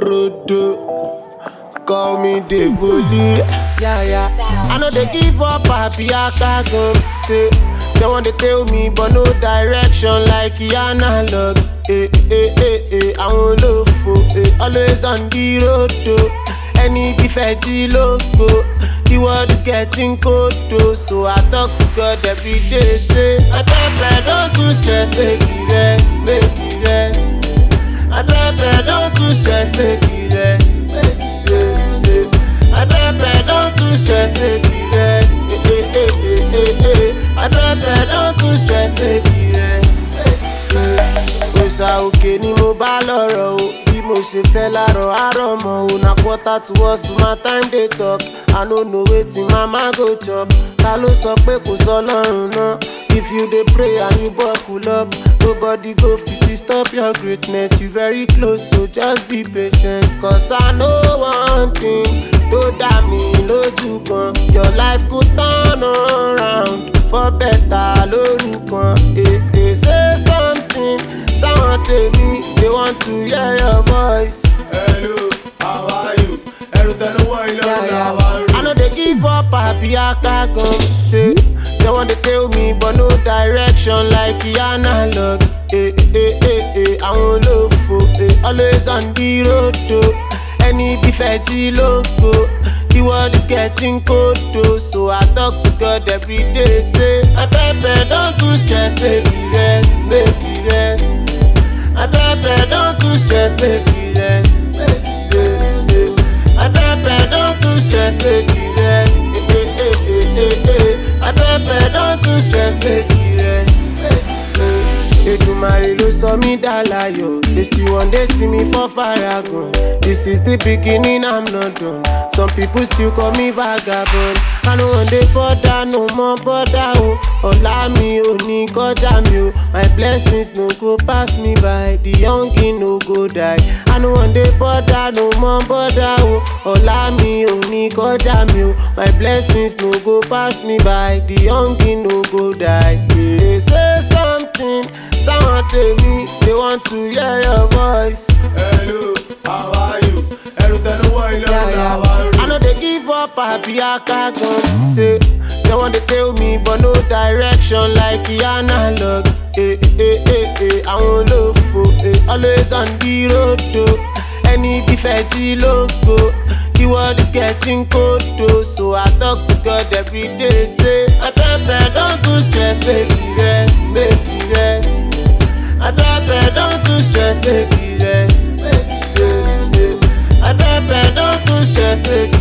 Rodo, call me Devoli. Yeah. I know they give up, happy Akagum. Say, they want to tell me, but no direction like analog. I won't look for always on the road, though. Any defetti logo, the world is getting cold, though. So I talk to God every day, say, I beg, don't too stress, make it rest, make it rest. I beg, don't too stress, make it rest. Say. I beg, don't too stress, make it rest. I beg, don't too stress, make it rest. Osa òkè ni mo bá lọ́rọ̀ o, bí mo ṣe fẹ́ láàárọ̀ àárọ̀ mọ́ o. Na quarter to us to my time dey talk, I no know wetin mama go chop. Ta ló sọ pé kò sọ́lọ́run náà? If you dey pray and you buckle up, nobody go fit to stop your greatness. You very close, so just be patient. Cause I know one thing, tó dá mi lójú kan. Your life go turn around for better lórúkan. Say something, someone tell me they want to hear your voice. Hello, how are you? Everything the way you how are you? I know they give up, happy Akagum. Say, they want to tell me, but no direction like analog. I won't look for always on the road, though. Any defetti logo, the world is getting cold, though. So I talk to God every day, say, I beg, don't too stress, make it rest, make it rest. I beg, don't too stress, make it rest. Say. I beg, don't too stress, make it rest. I beg, don't too stress, make it rest. Èdùmàrè ló sọ mí dà láyọ̀. They still one day see me for Faragun. This is the beginning, I'm not done. Some people still call me vagabond. I no one dey bother, no more bother o. Ọ̀la mi ò ní kọjá mi o. My blessings no go pass me by. The youngin no go die. I no one dey bother, no more bother o. Ọ̀la mi ò ní kọjá mi o. My blessings no go pass me by. The youngin no go die. Yeah, say something, someone tell me they want to hear your voice. Hello, how are you? Everything the way you how are you? I know they give up, happy Akagum. Say, they want to tell me, but no direction like analog. I won't look for always on the road, though. Any defetti logo, the world is getting cold, though. So I talk to God every day, say, I beg, don't too stress, make it rest, make it rest. I beg, don't too stress, make it rest. Say. I beg, don't too stress, make it rest.